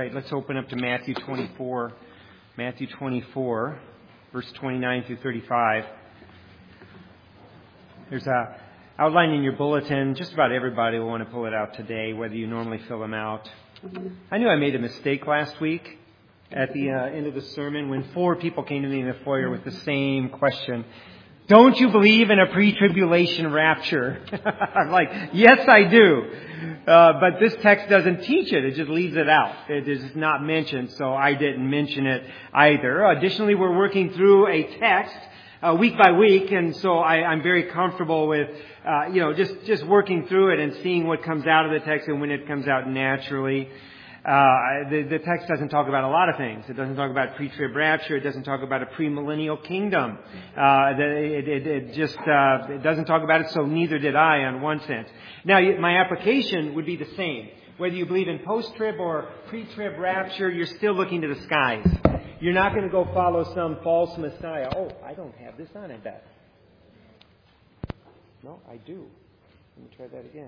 right, let's open up to Matthew 24. Matthew 24, verse 29 through 35. There's a outline in your bulletin. Just about everybody will want to pull it out today, whether you normally fill them out. I knew I made a mistake last week at the end of the sermon when 4 people came to me in the foyer with the same question. Don't you believe in a pre-tribulation rapture? I'm like, yes, I do. But this text doesn't teach it. It just leaves it out. It is not mentioned, so I didn't mention it either. Additionally, we're working through a text week by week, and so I'm very comfortable with, just working through it and seeing what comes out of the text and when it comes out naturally. The text doesn't talk about a lot of things. It doesn't talk about pre-trib rapture. It doesn't talk about a premillennial kingdom. It doesn't talk about it, so neither did I in one sense. Now, my application would be the same. Whether you believe in post-trib or pre-trib rapture, you're still looking to the skies. You're not going to go follow some false messiah. Oh, I don't have this on, I bet. No, I do. Let me try that again.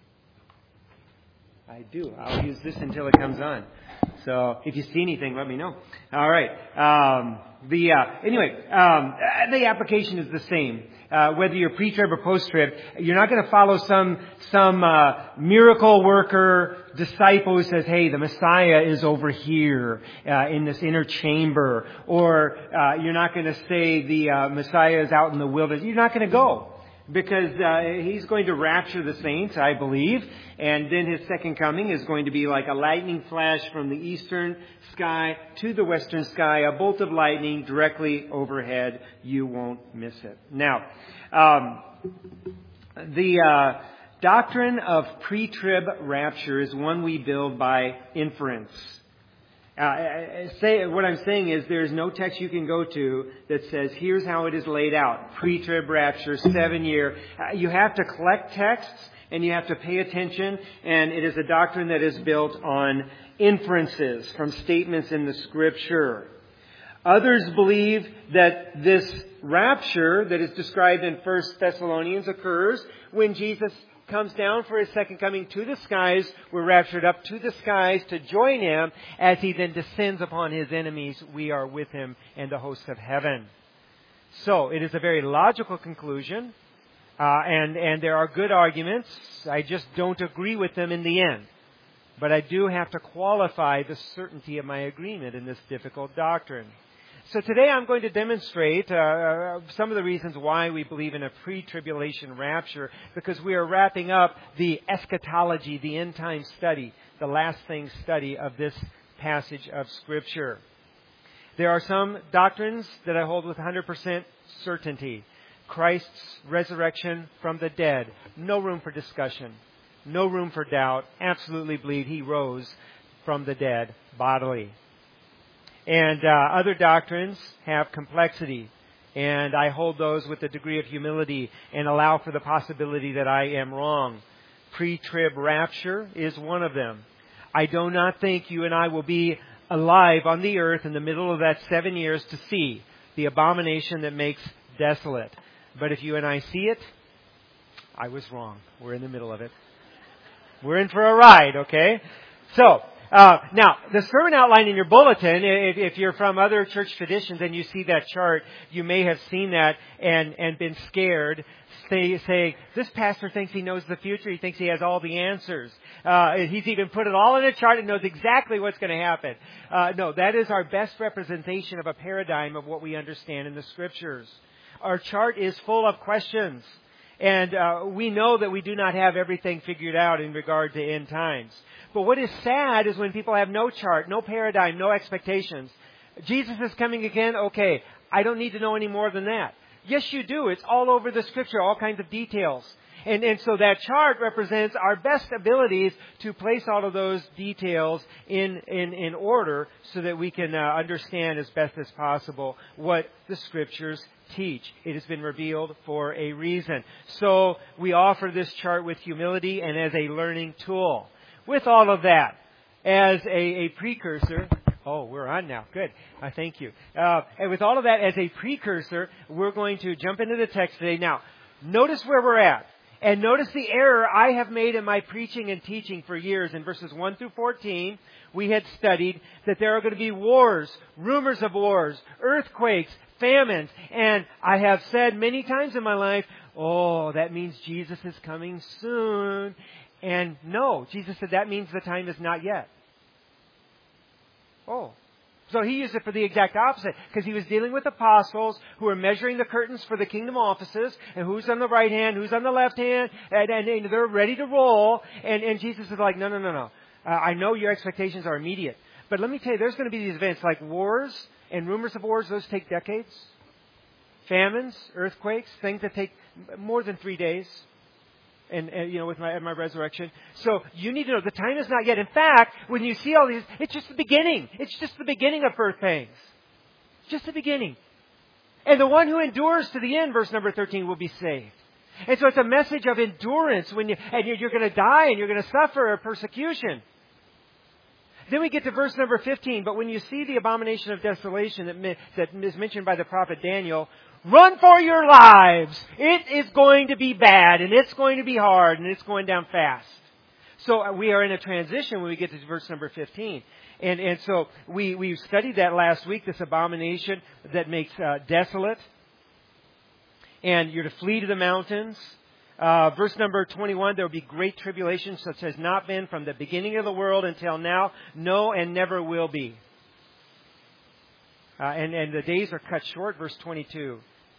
I do. I'll use this until it comes on. So if you see anything, let me know. All right. The application is the same. Whether you're pre-trib or post-trib, you're not going to follow some miracle worker disciple who says, "Hey, the Messiah is over here in this inner chamber," or you're not going to say the Messiah is out in the wilderness. You're not going to go. Because he's going to rapture the saints, I believe, and then his second coming is going to be like a lightning flash from the eastern sky to the western sky, a bolt of lightning directly overhead. You won't miss it. Now, the doctrine of pre-trib rapture is one we build by inference. What I'm saying is there's no text you can go to that says here's how it is laid out. Pre-trib rapture, 7-year. You have to collect texts and you have to pay attention, and it is a doctrine that is built on inferences from statements in the Scripture. Others believe that this rapture that is described in 1 Thessalonians occurs when Jesus comes down for his second coming to the skies. We're raptured up to the skies to join him. As he then descends upon his enemies, we are with him and the hosts of heaven. So it is a very logical conclusion, and there are good arguments. I just don't agree with them in the end. But I do have to qualify the certainty of my agreement in this difficult doctrine. So today I'm going to demonstrate some of the reasons why we believe in a pre-tribulation rapture, because we are wrapping up the eschatology, the end-time study, the last thing study of this passage of Scripture. There are some doctrines that I hold with 100% certainty. Christ's resurrection from the dead. No room for discussion. No room for doubt. Absolutely believe he rose from the dead bodily. And other doctrines have complexity, and I hold those with a degree of humility and allow for the possibility that I am wrong. Pre-trib rapture is one of them. I do not think you and I will be alive on the earth in the middle of that 7 years to see the abomination that makes desolate. But if you and I see it, I was wrong. We're in the middle of it. We're in for a ride, okay? So, now, the sermon outline in your bulletin, if you're from other church traditions and you see that chart, you may have seen that and been scared, saying, this pastor thinks he knows the future. He thinks he has all the answers. He's even put it all in a chart and knows exactly what's going to happen. No, that is our best representation of a paradigm of what we understand in the Scriptures. Our chart is full of questions. And we know that we do not have everything figured out in regard to end times. But what is sad is when people have no chart, no paradigm, no expectations. Jesus is coming again? Okay, I don't need to know any more than that. Yes, you do. It's all over the Scripture, all kinds of details. And so that chart represents our best abilities to place all of those details in order so that we can understand as best as possible what the Scriptures teach. It has been revealed for a reason. So we offer this chart with humility and as a learning tool. With all of that, as a precursor, oh, we're on now. Good. Thank you. And with all of that as a precursor, we're going to jump into the text today. Now, notice where we're at. And notice the error I have made in my preaching and teaching for years. In verses 1 through 14, we had studied that there are going to be wars, rumors of wars, earthquakes, famines. And I have said many times in my life, oh, that means Jesus is coming soon. And no, Jesus said that means the time is not yet. Oh. So he used it for the exact opposite, because he was dealing with apostles who were measuring the curtains for the kingdom offices, and who's on the right hand, who's on the left hand, and they're ready to roll. And Jesus is like, no. I know your expectations are immediate. But let me tell you, there's going to be these events like wars and rumors of wars. Those take decades. Famines, earthquakes, things that take more than 3 days. And with my resurrection. So you need to know the time is not yet. In fact, when you see all these, it's just the beginning. It's just the beginning of birth pangs. Just the beginning. And the one who endures to the end, verse number 13, will be saved. And so it's a message of endurance when you're going to die and you're going to suffer a persecution. Then we get to verse number 15. But when you see the abomination of desolation that is mentioned by the prophet Daniel, run for your lives. It is going to be bad, and it's going to be hard, and it's going down fast. So we are in a transition when we get to verse number 15. And so we studied that last week, this abomination that makes desolate. And you're to flee to the mountains. Verse number 21, there will be great tribulation such as not been from the beginning of the world until now, no and never will be. And the days are cut short, verse 22.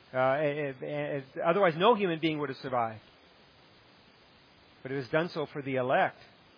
Otherwise, no human being would have survived. But it was done so for the elect.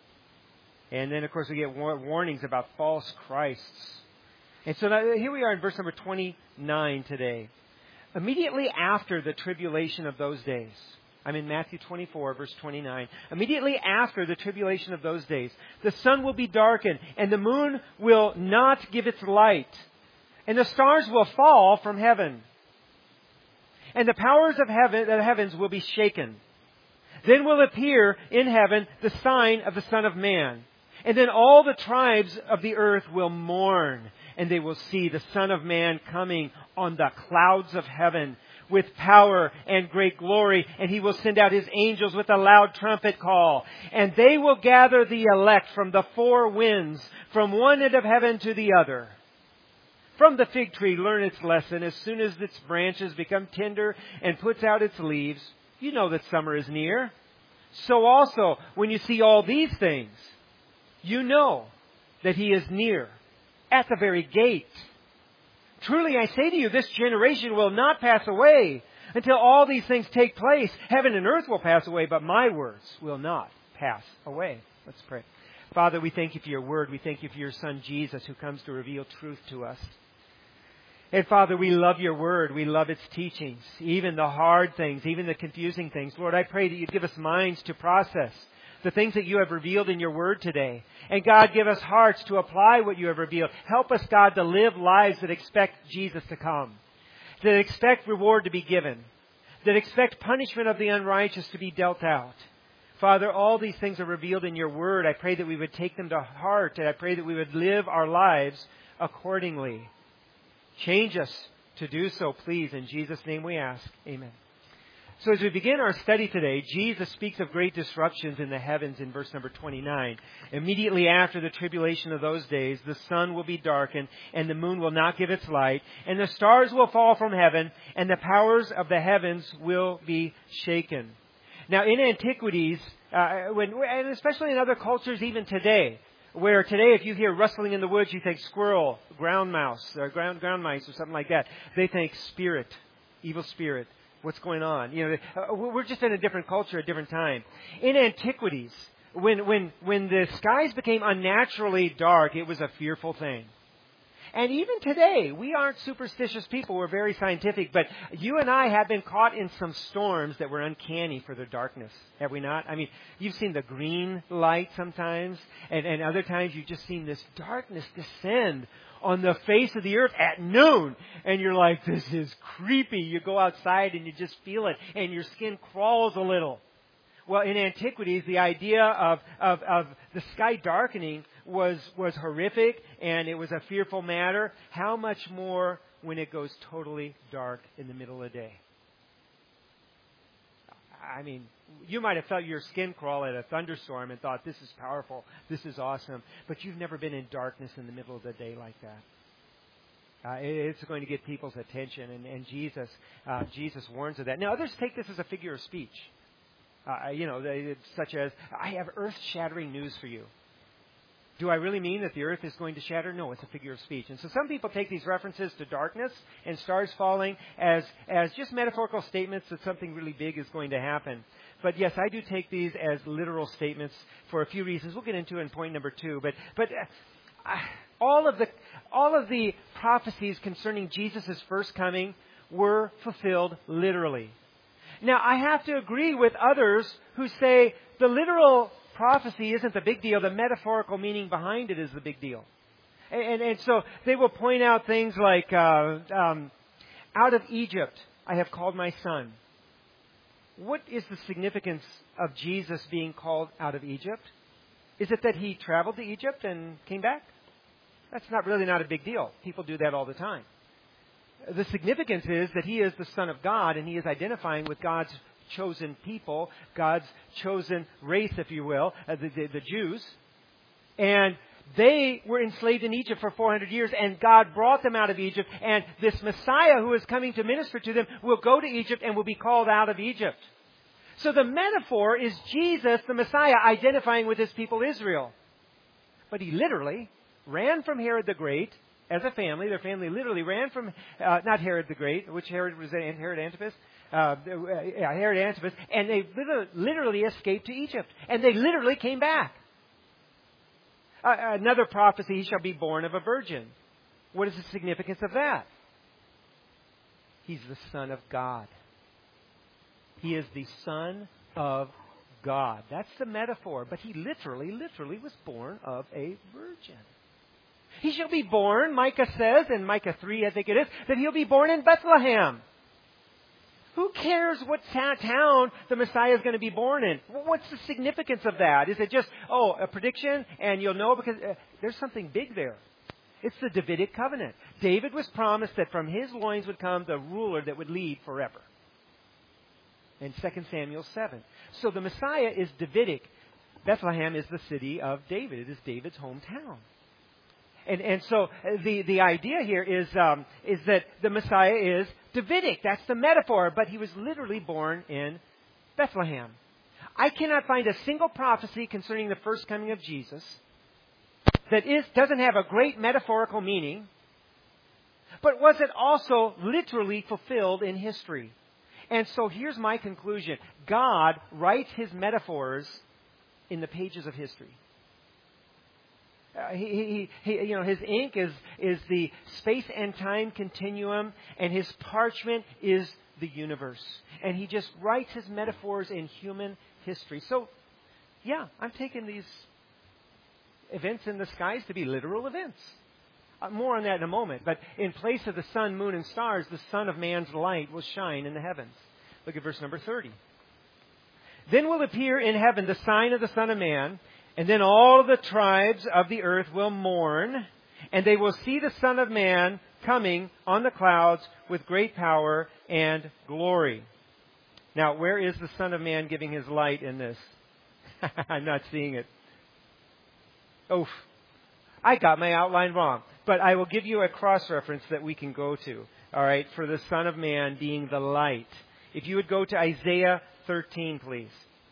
And then, of course, we get warnings about false Christs. And so now, here we are in verse number 29 today. Immediately after the tribulation of those days, I'm in Matthew 24, verse 29. Immediately after the tribulation of those days, the sun will be darkened, and the moon will not give its light, and the stars will fall from heaven. And the powers of the heavens will be shaken. Then will appear in heaven the sign of the Son of Man. And then all the tribes of the earth will mourn, and they will see the Son of Man coming on the clouds of heaven with power and great glory. And He will send out His angels with a loud trumpet call. And they will gather the elect from the four winds, from one end of heaven to the other. From the fig tree, learn its lesson. As soon as its branches become tender and puts out its leaves, you know that summer is near. So also, when you see all these things, you know that He is near, at the very gate. Truly, I say to you, this generation will not pass away until all these things take place. Heaven and earth will pass away, but my words will not pass away. Let's pray. Father, we thank You for Your word. We thank You for Your Son, Jesus, who comes to reveal truth to us. And Father, we love Your word. We love its teachings, even the hard things, even the confusing things. Lord, I pray that You give us minds to process the things that You have revealed in Your word today. And God, give us hearts to apply what You have revealed. Help us, God, to live lives that expect Jesus to come, that expect reward to be given, that expect punishment of the unrighteous to be dealt out. Father, all these things are revealed in Your word. I pray that we would take them to heart, and I pray that we would live our lives accordingly. Change us to do so, please. In Jesus' name we ask. Amen. So as we begin our study today, Jesus speaks of great disruptions in the heavens in verse number 29. Immediately after the tribulation of those days, the sun will be darkened, and the moon will not give its light, and the stars will fall from heaven, and the powers of the heavens will be shaken. Now, in antiquities, and especially in other cultures even today, where today if you hear rustling in the woods, you think squirrel, ground mouse, or ground mice or something like that. They think spirit, evil spirit. What's going on? We're just in a different culture, a different time. In antiquities, when the skies became unnaturally dark, it was a fearful thing. And even today, we aren't superstitious people. We're very scientific. But you and I have been caught in some storms that were uncanny for their darkness. Have we not? I mean, you've seen the green light sometimes. And other times you've just seen this darkness descend on the face of the earth at noon. And you're like, this is creepy. You go outside and you just feel it. And your skin crawls a little. Well, in antiquities, the idea of the sky darkening was horrific, and it was a fearful matter. How much more when it goes totally dark in the middle of the day? I mean, You might have felt your skin crawl at a thunderstorm and thought, this is powerful, this is awesome. But you've never been in darkness in the middle of the day like that. It's going to get people's attention, and Jesus warns of that. Now, others take this as a figure of speech. Such as, I have earth-shattering news for you. Do I really mean that the earth is going to shatter? No, it's a figure of speech. And so some people take these references to darkness and stars falling as just metaphorical statements that something really big is going to happen. But yes, I do take these as literal statements for a few reasons. We'll get into in point number 2. But all of the prophecies concerning Jesus' first coming were fulfilled literally. Now, I have to agree with others who say the literal prophecy isn't the big deal. The metaphorical meaning behind it is the big deal. And so they will point out things like, out of Egypt I have called my son. What is the significance of Jesus being called out of Egypt? Is it that he traveled to Egypt and came back? That's not a big deal. People do that all the time. The significance is that he is the Son of God, and he is identifying with God's chosen people, God's chosen race, if you will, the Jews. And they were enslaved in Egypt for 400 years, and God brought them out of Egypt. And this Messiah who is coming to minister to them will go to Egypt and will be called out of Egypt. So the metaphor is Jesus, the Messiah, identifying with his people Israel. But he literally ran from Herod the Great as a family. Their family literally ran from, not Herod the Great, which Herod was Herod Antipas? Herod Antipas. And they literally escaped to Egypt. And they literally came back. Another prophecy, he shall be born of a virgin. What is the significance of that? He's the Son of God. He is the Son of God. That's the metaphor. But he literally was born of a virgin. He shall be born, Micah says, in Micah 3, I think it is, that he'll be born in Bethlehem. Who cares what town the Messiah is going to be born in? What's the significance of that? Is it just, a prediction and you'll know? Because there's something big there. It's the Davidic covenant. David was promised that from his loins would come the ruler that would lead forever. In 2 Samuel 7. So the Messiah is Davidic. Bethlehem is the city of David. It is David's hometown. And so the idea here is that the Messiah is Davidic. That's the metaphor. But he was literally born in Bethlehem. I cannot find a single prophecy concerning the first coming of Jesus that doesn't have a great metaphorical meaning, but was it also literally fulfilled in history? And so here's my conclusion. God writes his metaphors in the pages of history. His ink is the space and time continuum, and his parchment is the universe. And he just writes his metaphors in human history. So, yeah, I'm taking these events in the skies to be literal events. More on that in a moment. But in place of the sun, moon, and stars, the Son of Man's light will shine in the heavens. Look at verse number 30. Then will appear in heaven the sign of the Son of Man, and then all the tribes of the earth will mourn, and they will see the Son of Man coming on the clouds with great power and glory. Now, where is the Son of Man giving his light in this? I'm not seeing it. Oof. I got my outline wrong. But I will give you a cross-reference that we can go to, all right, for the Son of Man being the light. If you would go to Isaiah 13, please.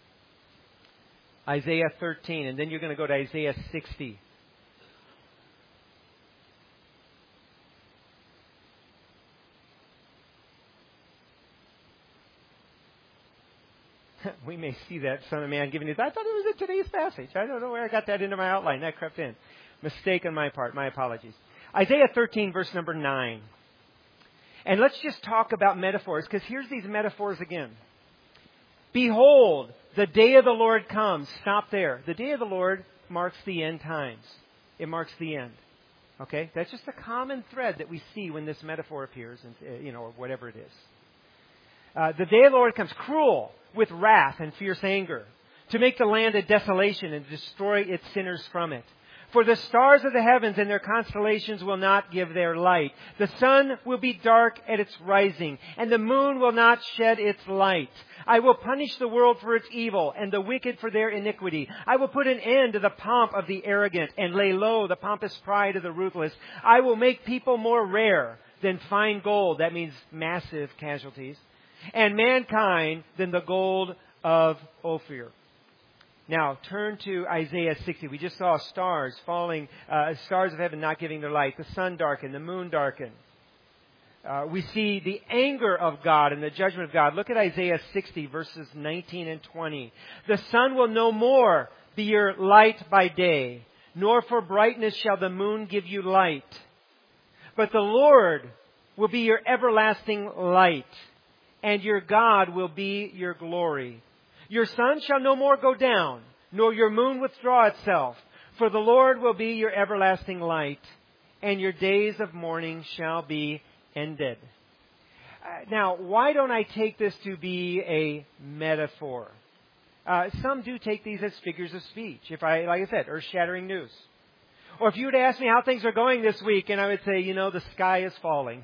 Isaiah 13, and then you're going to go to Isaiah 60. We may see that Son of Man giving his... I thought it was in today's passage. I don't know where I got that into my outline. That crept in. Mistake on my part. My apologies. Isaiah 13, verse number 9. And let's just talk about metaphors, because here's these metaphors again. Behold, the day of the Lord comes. Stop there. The day of the Lord marks the end times. It marks the end. Okay? That's just a common thread that we see when this metaphor appears, or whatever it is. The day of the Lord comes cruel, with wrath and fierce anger, to make the land a desolation and destroy its sinners from it. For the stars of the heavens and their constellations will not give their light. The sun will be dark at its rising, and the moon will not shed its light. I will punish the world for its evil, and the wicked for their iniquity. I will put an end to the pomp of the arrogant, and lay low the pompous pride of the ruthless. I will make people more rare than fine gold. That means massive casualties. And mankind than the gold of Ophir. Now, turn to Isaiah 60. We just saw stars falling, stars of heaven not giving their light. The sun darkened, the moon darkened. We see the anger of God and the judgment of God. Look at Isaiah 60, verses 19 and 20. The sun will no more be your light by day, nor for brightness shall the moon give you light. But the Lord will be your everlasting light, and your God will be your glory. Your sun shall no more go down, nor your moon withdraw itself. For the Lord will be your everlasting light, and your days of mourning shall be ended. Now, why don't I take this to be a metaphor? Some do take these as figures of speech. Like I said, earth-shattering news. Or if you would ask me how things are going this week, and I would say, the sky is falling.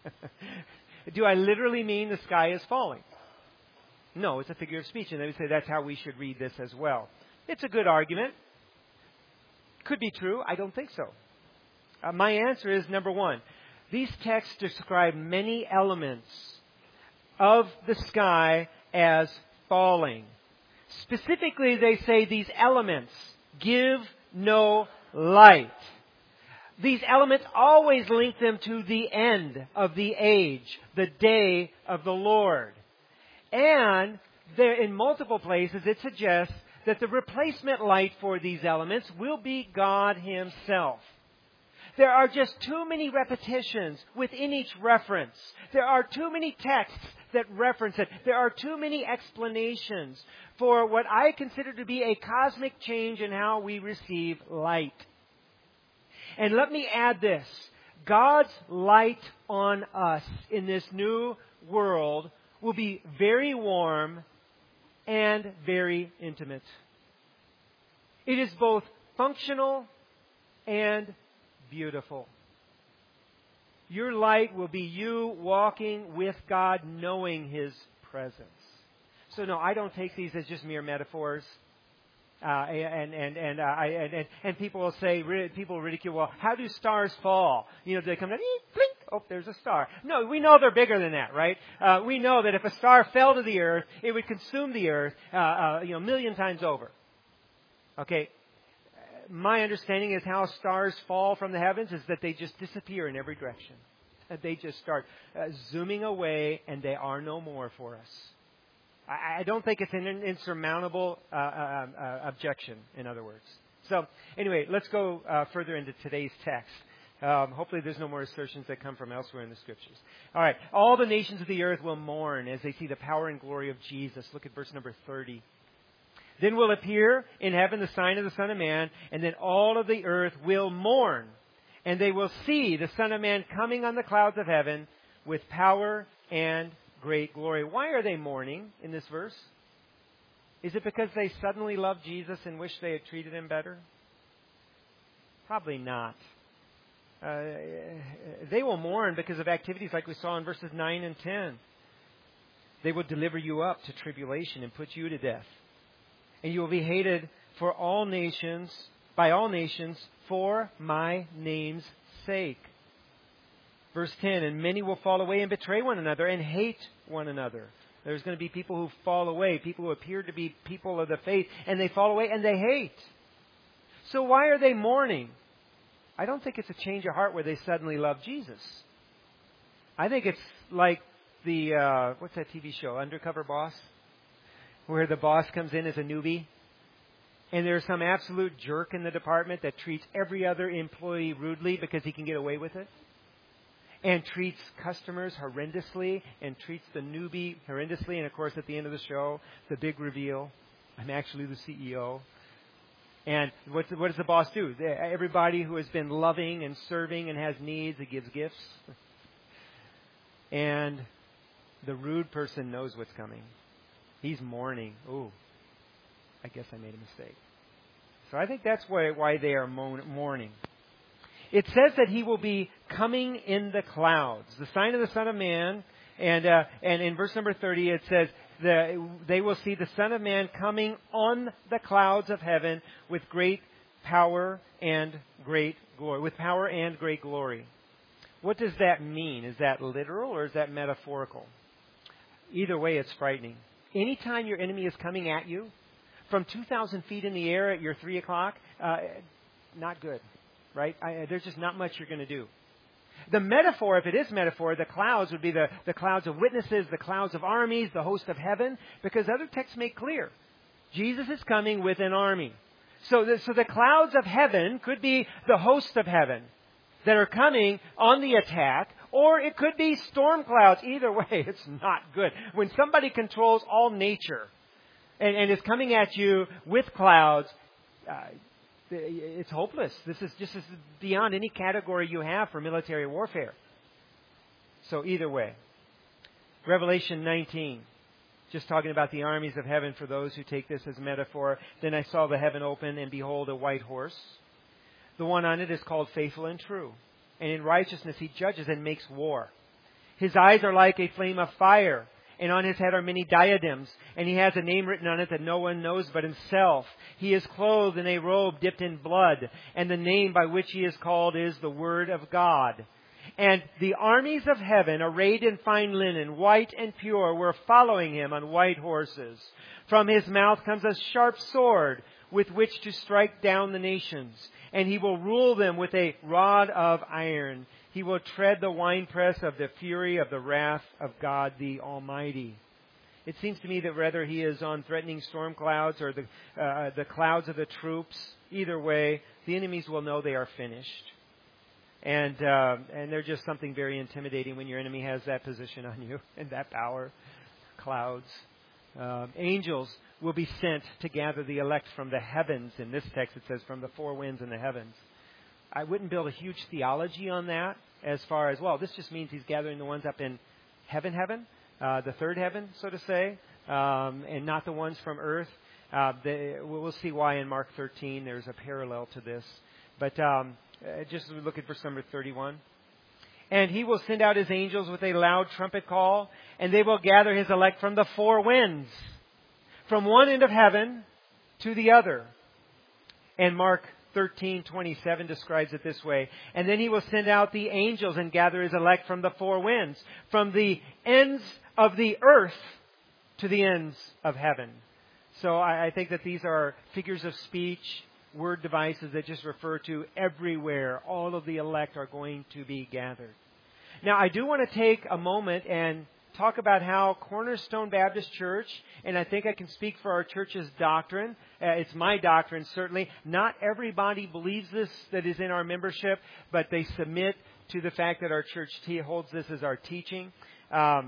Do I literally mean the sky is falling? No, it's a figure of speech. And they would say that's how we should read this as well. It's a good argument. Could be true. I don't think so. My answer is, number one, these texts describe many elements of the sky as falling. Specifically, they say these elements give no light. These elements always link them to the end of the age, the day of the Lord. And there, in multiple places, it suggests that the replacement light for these elements will be God Himself. There are just too many repetitions within each reference. There are too many texts that reference it. There are too many explanations for what I consider to be a cosmic change in how we receive light. And let me add this. God's light on us in this new world will be very warm and very intimate. It is both functional and beautiful. Your light will be you walking with God, knowing His presence. So no, I don't take these as just mere metaphors. And people will say, people ridicule, well, how do stars fall? They come down, blink, oh, there's a star. No, we know they're bigger than that, right? We know that if a star fell to the earth, it would consume the earth, a million times over. Okay. My understanding is how stars fall from the heavens is that they just disappear in every direction. They just start zooming away, and they are no more for us. I don't think it's an insurmountable objection, in other words. So, anyway, let's go further into today's text. Hopefully there's no more assertions that come from elsewhere in the Scriptures. All right. All the nations of the earth will mourn as they see the power and glory of Jesus. Look at verse number 30. Then will appear in heaven the sign of the Son of Man, and then all of the earth will mourn. And they will see the Son of Man coming on the clouds of heaven with power and great glory. Why are they mourning in this verse? Is it because they suddenly love Jesus and wish they had treated Him better? Probably not. They will mourn because of activities like we saw in verses 9 and 10. They will deliver you up to tribulation and put you to death. And you will be hated for all nations, by all nations, for my name's sake. Verse 10, and many will fall away and betray one another and hate one another. There's going to be people who fall away, people who appear to be people of the faith, and they fall away and they hate. So why are they mourning? I don't think it's a change of heart where they suddenly love Jesus. I think it's like the, what's that TV show, Undercover Boss? Where the boss comes in as a newbie, and there's some absolute jerk in the department that treats every other employee rudely because he can get away with it, and treats customers horrendously, and treats the newbie horrendously. And of course, at the end of the show, the big reveal, I'm actually the CEO. And what does the boss do? Everybody who has been loving and serving and has needs, he gives gifts. And the rude person knows what's coming. He's mourning. Oh, I guess I made a mistake. So I think that's why they are mourning. It says that he will be coming in the clouds. The sign of the Son of Man, and in verse number 30 it says, they will see the Son of Man coming on the clouds of heaven with great power and great glory. With power and great glory. What does that mean? Is that literal or is that metaphorical? Either way, it's frightening. Anytime your enemy is coming at you from 2,000 feet in the air at your 3 o'clock, not good. Right? There's just not much you're going to do. The metaphor, if it is metaphor, the clouds would be the clouds of witnesses, the clouds of armies, the host of heaven, because other texts make clear Jesus is coming with an army. So the clouds of heaven could be the host of heaven that are coming on the attack, or it could be storm clouds. Either way, it's not good. When somebody controls all nature and is coming at you with clouds, it's hopeless. This is beyond any category you have for military warfare. So either way. Revelation 19. Just talking about the armies of heaven for those who take this as metaphor. Then I saw the heaven open, and behold, a white horse. The one on it is called Faithful and True. And in righteousness he judges and makes war. His eyes are like a flame of fire, and on his head are many diadems, and he has a name written on it that no one knows but himself. He is clothed in a robe dipped in blood, and the name by which he is called is the Word of God. And the armies of heaven, arrayed in fine linen, white and pure, were following him on white horses. From his mouth comes a sharp sword, with which to strike down the nations, and he will rule them with a rod of iron. He will tread the winepress of the fury of the wrath of God the Almighty. It seems to me that whether he is on threatening storm clouds or the clouds of the troops, either way, the enemies will know they are finished. And they're just something very intimidating when your enemy has that position on you and that power. Clouds. Angels will be sent to gather the elect from the heavens. In this text it says from the four winds in the heavens. I wouldn't build a huge theology on that as far as, well, this just means he's gathering the ones up in heaven, the third heaven, so to say, and not the ones from earth. We'll see why in Mark 13 there's a parallel to this. But just look at verse number 31. And he will send out his angels with a loud trumpet call, and they will gather his elect from the four winds, from one end of heaven to the other. And Mark 13:27 describes it this way. And then he will send out the angels and gather his elect from the four winds, from the ends of the earth to the ends of heaven. So I think that these are figures of speech, word devices that just refer to everywhere. All of the elect are going to be gathered. Now, I do want to take a moment and talk about how Cornerstone Baptist Church, and I think I can speak for our church's doctrine. It's my doctrine, certainly. Not everybody believes this that is in our membership, but they submit to the fact that our church holds this as our teaching. But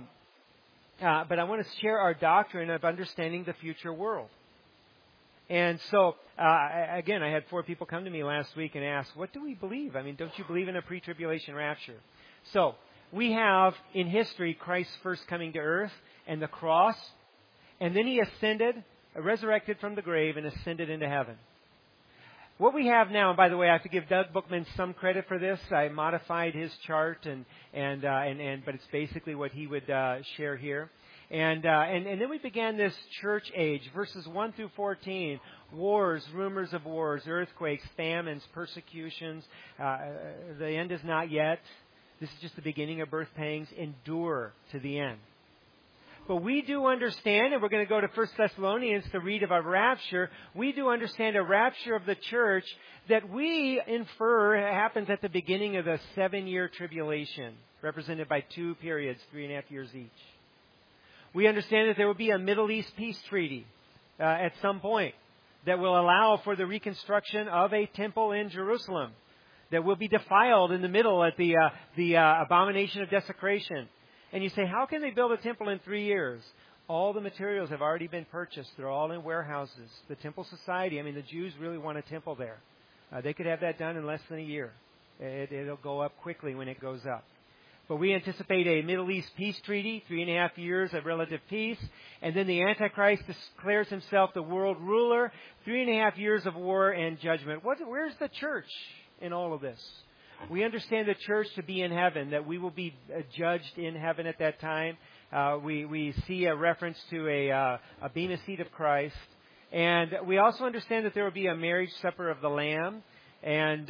I want to share our doctrine of understanding the future world. And so, again, I had 4 people come to me last week and ask, what do we believe? I mean, don't you believe in a pre-tribulation rapture? So, we have in history Christ first coming to earth and the cross, and then he ascended, resurrected from the grave, and ascended into heaven. What we have now, and by the way, I have to give Doug Bookman some credit for this. I modified his chart, but it's basically what he would share here. And then we began this church age, verses 1 through 14, wars, rumors of wars, earthquakes, famines, persecutions. The end is not yet. This is just the beginning of birth pangs. Endure to the end. But we do understand, and we're going to go to 1 Thessalonians to read of a rapture. We do understand a rapture of the church that we infer happens at the beginning of the 7-year tribulation, represented by 2 periods, 3.5 years each. We understand that there will be a Middle East peace treaty at some point that will allow for the reconstruction of a temple in Jerusalem that will be defiled in the middle at the abomination of desecration. And you say, how can they build a temple in 3 years? All the materials have already been purchased. They're all in warehouses. The Temple Society, the Jews really want a temple there. They could have that done in less than a year. It'll go up quickly when it goes up. But we anticipate a Middle East peace treaty, 3.5 years of relative peace. And then the Antichrist declares himself the world ruler, 3.5 years of war and judgment. Where's the church in all of this? We understand the church to be in heaven, that we will be judged in heaven at that time. We see a reference to a bema seat of Christ. And we also understand that there will be a marriage supper of the Lamb. And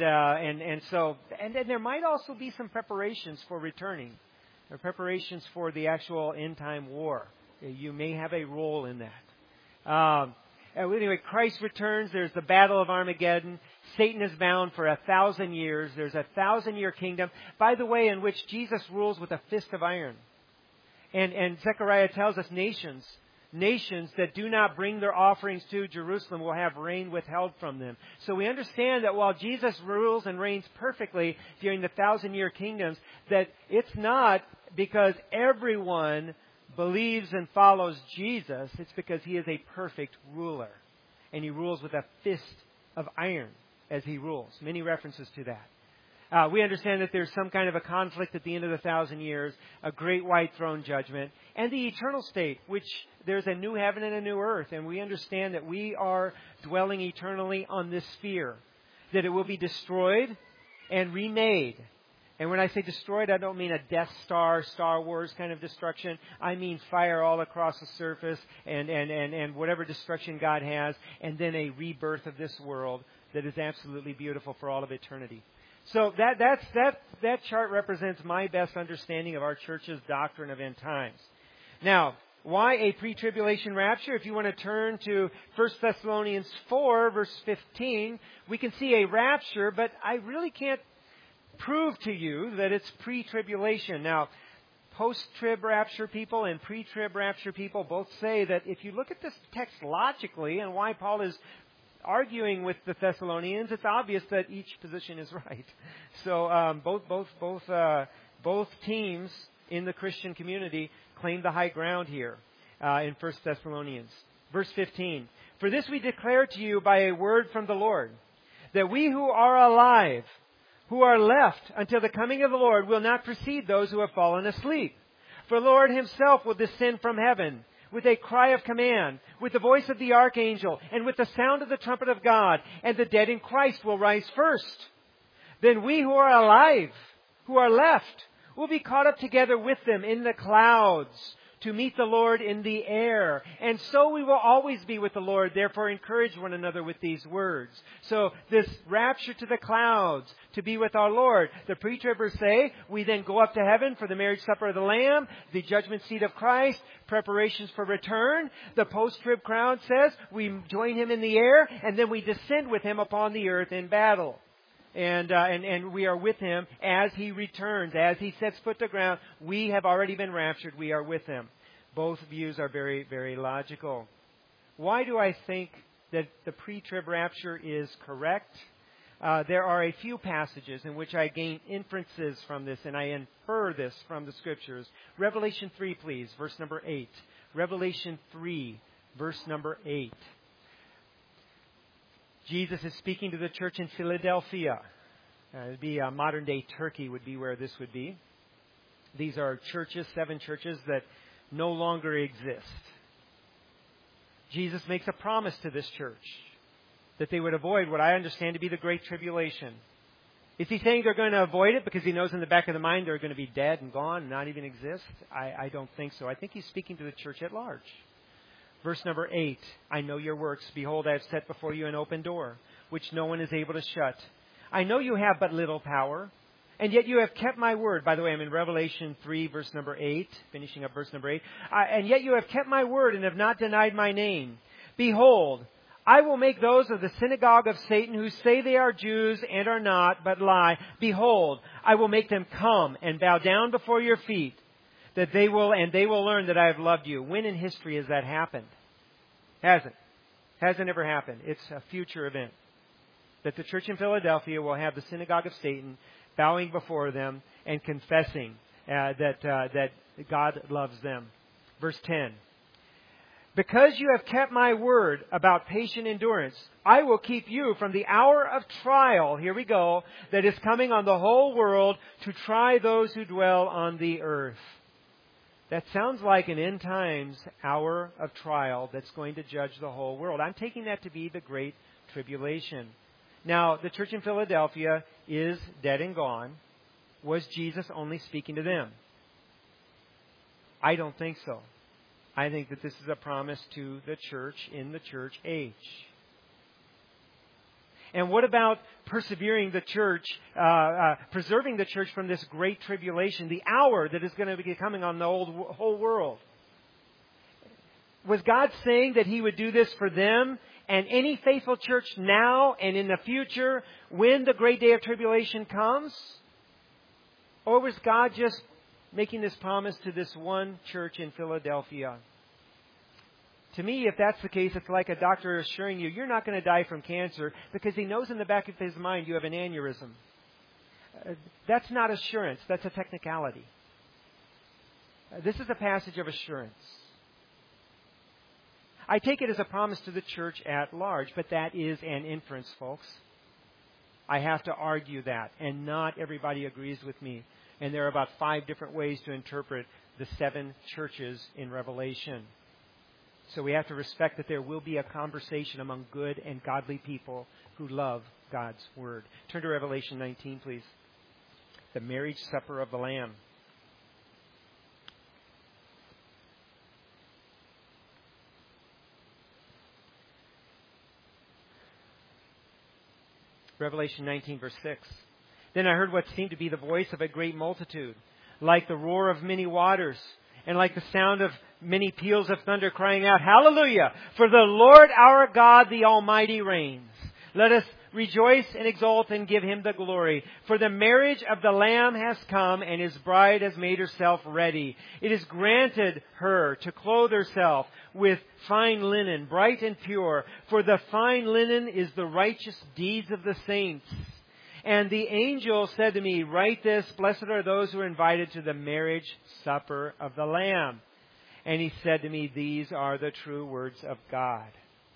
then there might also be some preparations for returning, or preparations for the actual end time war. You may have a role in that. Anyway, Christ returns. There's the Battle of Armageddon. Satan is bound for 1,000 years. There's a 1,000-year kingdom, by the way, in which Jesus rules with a fist of iron. And Zechariah tells us nations that do not bring their offerings to Jerusalem will have rain withheld from them. So we understand that while Jesus rules and reigns perfectly during the 1,000-year kingdoms, that it's not because everyone believes and follows Jesus. It's because He is a perfect ruler. And He rules with a fist of iron as He rules. Many references to that. We understand that there's some kind of a conflict at the end of the 1,000 years, a great white throne judgment, and the eternal state, which there's a new heaven and a new earth. And we understand that we are dwelling eternally on this sphere, that it will be destroyed and remade. And when I say destroyed, I don't mean a Death Star, Star Wars kind of destruction. I mean fire all across the surface and whatever destruction God has, and then a rebirth of this world that is absolutely beautiful for all of eternity. So that chart represents my best understanding of our church's doctrine of end times. Now, why a pre-tribulation rapture? If you want to turn to 1 Thessalonians 4, verse 15, we can see a rapture, but I really can't prove to you that it's pre-tribulation. Now, post-trib rapture people and pre-trib rapture people both say that if you look at this text logically and why Paul is arguing with the Thessalonians, it's obvious that each position is right. So both teams in the Christian community claim the high ground here in 1 Thessalonians. Verse 15, "For this we declare to you by a word from the Lord, that we who are alive, who are left until the coming of the Lord, will not precede those who have fallen asleep. For the Lord Himself will descend from heaven with a cry of command, with the voice of the archangel, and with the sound of the trumpet of God, and the dead in Christ will rise first. Then we who are alive, who are left, will be caught up together with them in the clouds to meet the Lord in the air. And so we will always be with the Lord. Therefore encourage one another with these words." So this rapture to the clouds, to be with our Lord. The pre-tribbers say, we then go up to heaven for the marriage supper of the Lamb, the judgment seat of Christ, preparations for return. The post-trib crowd says, we join Him in the air, and then we descend with Him upon the earth in battle. And we are with Him as He returns, as He sets foot to ground. We have already been raptured. We are with Him. Both views are very, very logical. Why do I think that the pre-trib rapture is correct? There are a few passages in which I gain inferences from this, and I infer this from the Scriptures. Revelation 3, please, verse number 8. Revelation 3, verse number 8. Jesus is speaking to the church in Philadelphia. It would be modern-day Turkey would be where this would be. These are churches, 7 churches that no longer exist. Jesus makes a promise to this church that they would avoid what I understand to be the Great Tribulation. Is He saying they're going to avoid it because He knows in the back of the mind they're going to be dead and gone and not even exist? I don't think so. I think He's speaking to the church at large. Verse number 8, "I know your works. Behold, I have set before you an open door, which no one is able to shut. I know you have but little power, and yet you have kept my word." By the way, I'm in Revelation 3, verse number 8, finishing up verse number 8. "And yet you have kept my word and have not denied my name. Behold, I will make those of the synagogue of Satan who say they are Jews and are not, but lie. Behold, I will make them come and bow down before your feet, that they will learn that I have loved you." When in history has that happened? Hasn't ever happened. It's a future event. That the church in Philadelphia will have the synagogue of Satan bowing before them and confessing that God loves them. Verse 10. Because you have kept my word about patient endurance, I will keep you from the hour of trial, here we go, that is coming on the whole world to try those who dwell on the earth. That sounds like an end times hour of trial that's going to judge the whole world. I'm taking that to be the Great Tribulation. Now, the church in Philadelphia is dead and gone. Was Jesus only speaking to them? I don't think so. I think that this is a promise to the church in the church age. And what about persevering the church, preserving the church from this great tribulation, the hour that is going to be coming on the whole world? Was God saying that He would do this for them and any faithful church now and in the future when the great day of tribulation comes? Or was God just making this promise to this one church in Philadelphia? To me, if that's the case, it's like a doctor assuring you you're not going to die from cancer because he knows in the back of his mind you have an aneurysm. That's not assurance. That's a technicality. This is a passage of assurance. I take it as a promise to the church at large, but that is an inference, folks. I have to argue that, and not everybody agrees with me. And there are about 5 different ways to interpret the 7 churches in Revelation. So we have to respect that there will be a conversation among good and godly people who love God's Word. Turn to Revelation 19, please. The marriage supper of the Lamb. Revelation 19, verse 6. Then I heard what seemed to be the voice of a great multitude, like the roar of many waters, and like the sound of many peals of thunder, crying out, Hallelujah! For the Lord our God, the Almighty, reigns. Let us rejoice and exult and give Him the glory. For the marriage of the Lamb has come, and His bride has made herself ready. It is granted her to clothe herself with fine linen, bright and pure. For the fine linen is the righteous deeds of the saints. And the angel said to me, Write this, blessed are those who are invited to the marriage supper of the Lamb. And he said to me, These are the true words of God.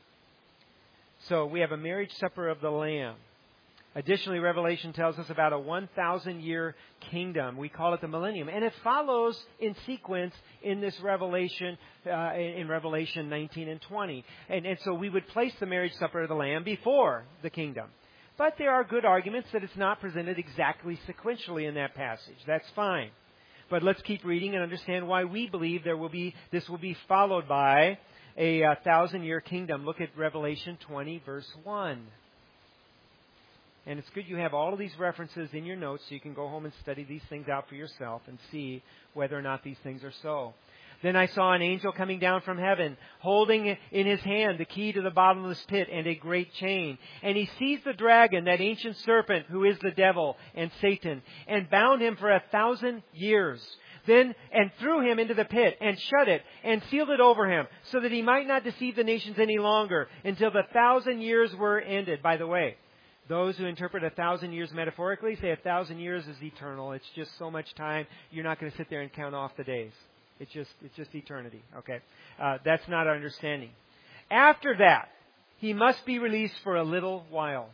So we have a marriage supper of the Lamb. Additionally, Revelation tells us about a 1,000-year kingdom. We call it the millennium. And it follows in sequence in this Revelation, in Revelation 19 and 20. And so we would place the marriage supper of the Lamb before the kingdom. But there are good arguments that it's not presented exactly sequentially in that passage. That's fine. But let's keep reading and understand why we believe this will be followed by a 1,000-year kingdom. Look at Revelation 20, verse 1. And it's good you have all of these references in your notes so you can go home and study these things out for yourself and see whether or not these things are so. Then I saw an angel coming down from heaven, holding in his hand the key to the bottomless pit and a great chain. And he seized the dragon, that ancient serpent, who is the devil and Satan, and bound him for 1,000 years. Then, and threw him into the pit, and shut it, and sealed it over him, so that he might not deceive the nations any longer, until the 1,000 years were ended. By the way, those who interpret 1,000 years metaphorically say 1,000 years is eternal. It's just so much time, you're not going to sit there and count off the days. It's just eternity. Okay, that's not our understanding. After that, he must be released for a little while.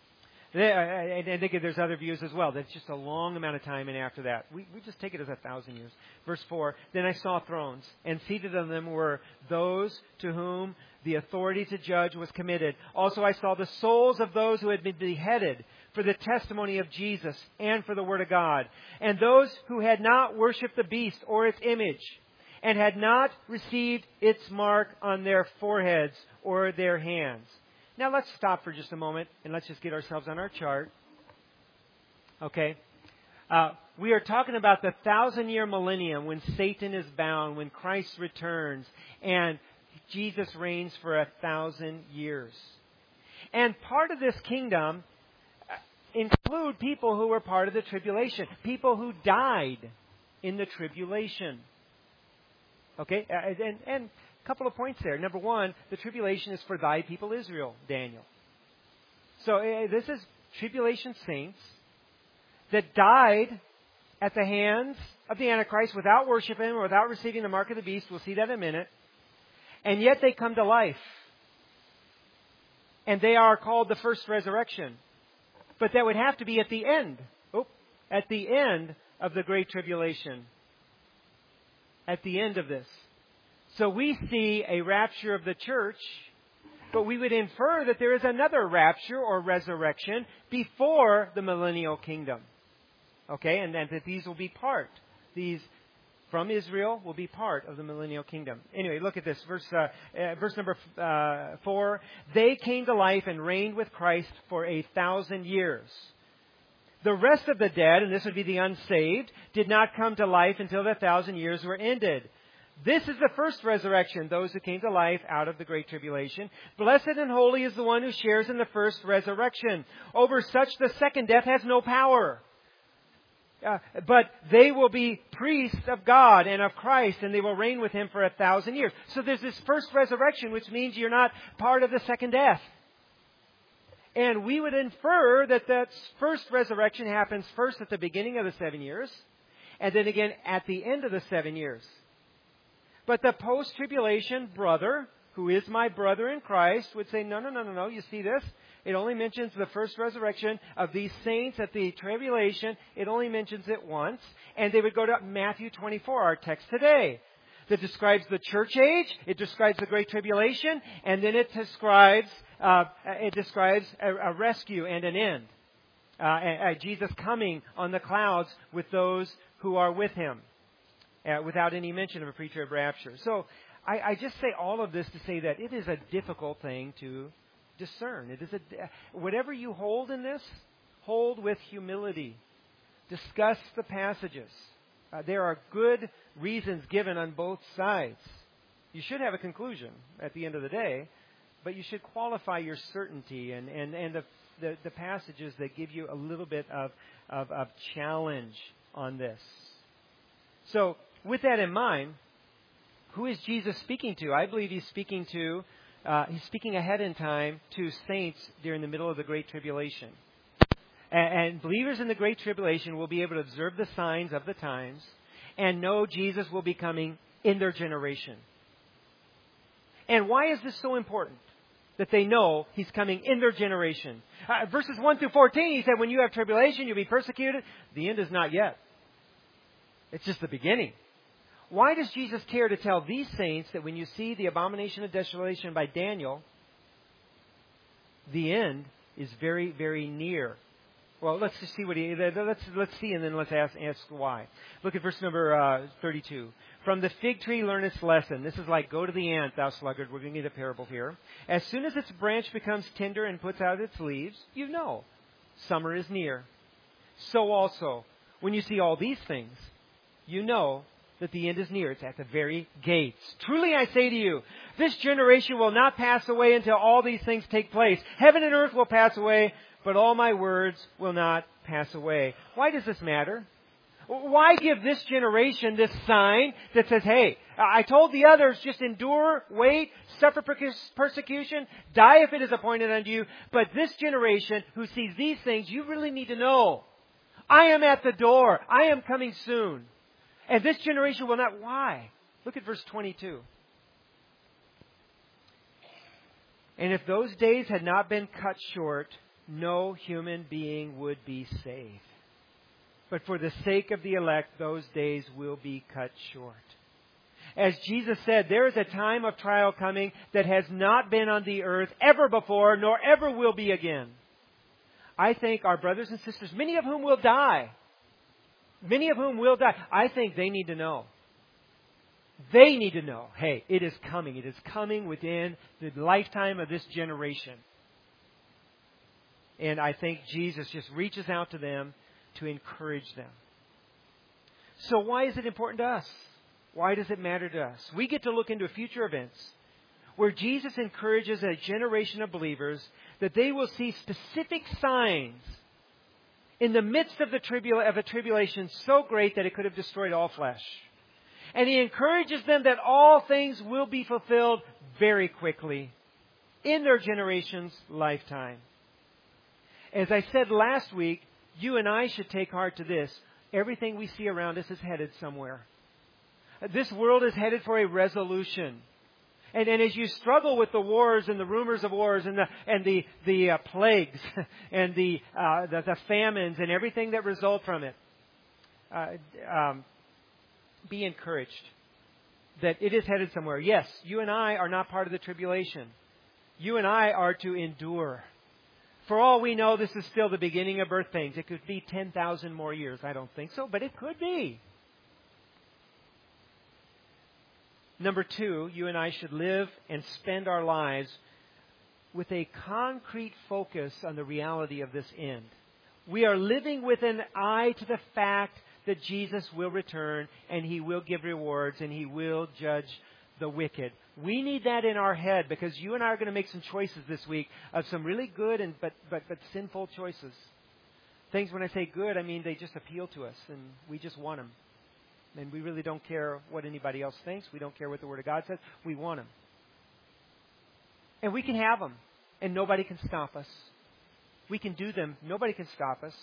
And I think there's other views as well. That's just a long amount of time, and after that, we just take it as 1,000 years. Verse 4, Then I saw thrones, and seated on them were those to whom the authority to judge was committed. Also I saw the souls of those who had been beheaded for the testimony of Jesus and for the Word of God, and those who had not worshipped the beast or its image, and had not received its mark on their foreheads or their hands. Now let's stop for just a moment and let's just get ourselves on our chart. Okay. We are talking about the 1,000-year millennium when Satan is bound, when Christ returns, and Jesus reigns for 1,000 years. And part of this kingdom include people who were part of the tribulation, people who died in the tribulation. Okay, and a couple of points there. Number one, the tribulation is for thy people Israel, Daniel. So this is tribulation saints that died at the hands of the Antichrist without worshiping or without receiving the mark of the beast. We'll see that in a minute. And yet they come to life. And they are called the first resurrection. But that would have to be at the end. At the end of the Great Tribulation. At the end of this. So we see a rapture of the church, but we would infer that there is another rapture or resurrection before the millennial kingdom. Okay, and that these will be these from Israel will be part of the millennial kingdom. Anyway, look at this, verse number 4. They came to life and reigned with Christ for 1,000 years. The rest of the dead, and this would be the unsaved, did not come to life until the 1,000 years were ended. This is the first resurrection, those who came to life out of the Great Tribulation. Blessed and holy is the one who shares in the first resurrection. Over such the second death has no power. But they will be priests of God and of Christ, and they will reign with Him for 1,000 years. So there's this first resurrection, which means you're not part of the second death. And we would infer that that first resurrection happens first at the beginning of the 7 years, and then again at the end of the 7 years. But the post-tribulation brother, who is my brother in Christ, would say, no, you see this? It only mentions the first resurrection of these saints at the tribulation. It only mentions it once. And they would go to Matthew 24, our text today, that describes the church age, it describes the Great Tribulation, and then it describes a rescue and an end. Jesus coming on the clouds with those who are with Him. Without any mention of a pre-trib rapture. So I just say all of this to say that it is a difficult thing to discern. It is whatever you hold in this, hold with humility. Discuss the passages. There are good reasons given on both sides. You should have a conclusion at the end of the day, but you should qualify your certainty and the passages that give you a little bit of challenge on this. So, with that in mind, who is Jesus speaking to? I believe He's speaking ahead in time to saints during the middle of the Great Tribulation. And believers in the Great Tribulation will be able to observe the signs of the times and know Jesus will be coming in their generation. And why is this so important? That they know He's coming in their generation. Verses 1 through 14, He said, when you have tribulation, you'll be persecuted. The end is not yet. It's just the beginning. Why does Jesus care to tell these saints that when you see the abomination of desolation by Daniel, the end is very, very near? Well, let's just see let's see, and then let's ask why. Look at verse number 32. From the fig tree learn its lesson. This is like, go to the ant, thou sluggard. We're going to get a parable here. As soon as its branch becomes tender and puts out its leaves, you know summer is near. So also, when you see all these things, you know that the end is near. It's at the very gates. Truly I say to you, this generation will not pass away until all these things take place. Heaven and earth will pass away, but all my words will not pass away. Why does this matter? Why give this generation this sign that says, hey, I told the others, just endure, wait, suffer persecution, die if it is appointed unto you. But this generation who sees these things, you really need to know. I am at the door. I am coming soon. And this generation will not. Why? Look at verse 22. And if those days had not been cut short, no human being would be saved. But for the sake of the elect, those days will be cut short. As Jesus said, there is a time of trial coming that has not been on the earth ever before, nor ever will be again. I think our brothers and sisters, many of whom will die, I think they need to know. They need to know, hey, it is coming. It is coming within the lifetime of this generation. And I think Jesus just reaches out to them to encourage them. So why is it important to us? Why does it matter to us? We get to look into future events where Jesus encourages a generation of believers that they will see specific signs in the midst of a tribulation so great that it could have destroyed all flesh. And He encourages them that all things will be fulfilled very quickly in their generation's lifetime. As I said last week, you and I should take heart to this. Everything we see around us is headed somewhere. This world is headed for a resolution. And as you struggle with the wars and the rumors of wars and the plagues and the famines and everything that result from it, be encouraged that it is headed somewhere. Yes, you and I are not part of the tribulation. You and I are to endure. For all we know, this is still the beginning of birth pains. It could be 10,000 more years. I don't think so, but it could be. Number 2, you and I should live and spend our lives with a concrete focus on the reality of this end. We are living with an eye to the fact that Jesus will return and He will give rewards and He will judge the wicked. We need that in our head because you and I are going to make some choices this week of some really good but sinful choices. Things, when I say good, I mean they just appeal to us and we just want them. And we really don't care what anybody else thinks. We don't care what the Word of God says. We want them. And we can have them. And nobody can stop us. We can do them. Nobody can stop us.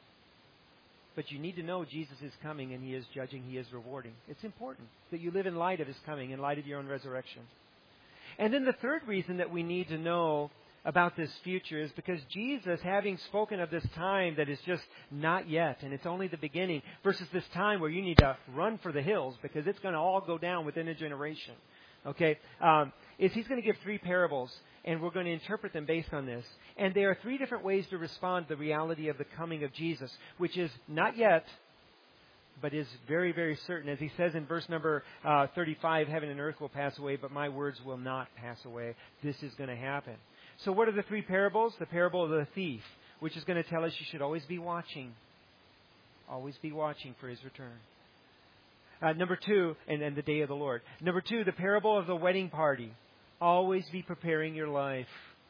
But you need to know Jesus is coming and He is judging. He is rewarding. It's important that you live in light of His coming, in light of your own resurrection. And then the third reason that we need to know about this future is because Jesus, having spoken of this time that is just not yet, and it's only the beginning, versus this time where you need to run for the hills because it's going to all go down within a generation. Okay? He's going to give 3 parables, and we're going to interpret them based on this. And there are 3 different ways to respond to the reality of the coming of Jesus, which is not yet, but is very, very certain. As He says in verse number 35, heaven and earth will pass away, but my words will not pass away. This is going to happen. So what are the 3 parables? The parable of the thief, which is going to tell us you should always be watching. Always be watching for His return. Number 2, and the day of the Lord. Number 2, the parable of the wedding party. Always be preparing your life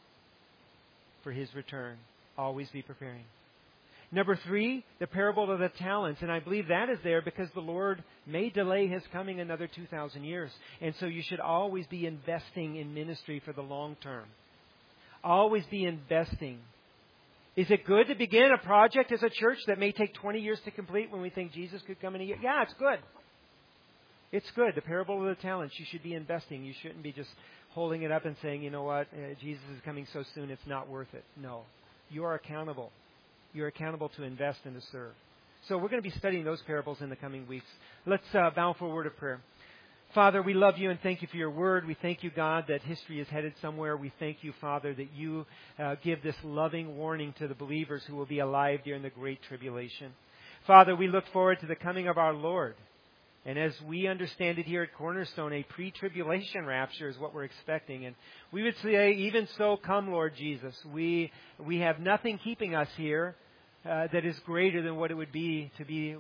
for His return. Always be preparing. Number 3, the parable of the talents. And I believe that is there because the Lord may delay His coming another 2,000 years. And so you should always be investing in ministry for the long term. Always be investing. Is it good to begin a project as a church that may take 20 years to complete when we think Jesus could come in a year? Yeah, it's good. It's good. The parable of the talents, you should be investing. You shouldn't be just holding it up and saying, you know what, Jesus is coming so soon, it's not worth it. No. You are accountable. You're accountable to invest and to serve. So we're going to be studying those parables in the coming weeks. Let's bow for a word of prayer. Father, we love You and thank You for Your Word. We thank You, God, that history is headed somewhere. We thank You, Father, that You give this loving warning to the believers who will be alive during the great tribulation. Father, we look forward to the coming of our Lord. And as we understand it here at Cornerstone, a pre-tribulation rapture is what we're expecting. And we would say, even so, come, Lord Jesus. We have nothing keeping us here that is greater than what it would be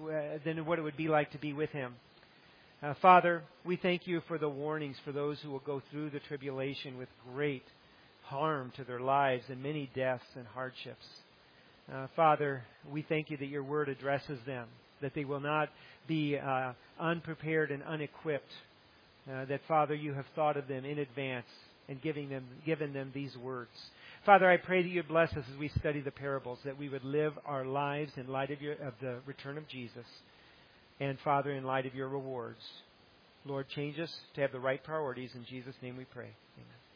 like to be with Him. Father, we thank You for the warnings for those who will go through the tribulation with great harm to their lives and many deaths and hardships. Father, we thank You that Your Word addresses them, that they will not be unprepared and unequipped, that, Father, You have thought of them in advance and given them these words. Father, I pray that You bless us as we study the parables, that we would live our lives in light of the return of Jesus. And, Father, in light of Your rewards, Lord, change us to have the right priorities. In Jesus' name we pray. Amen.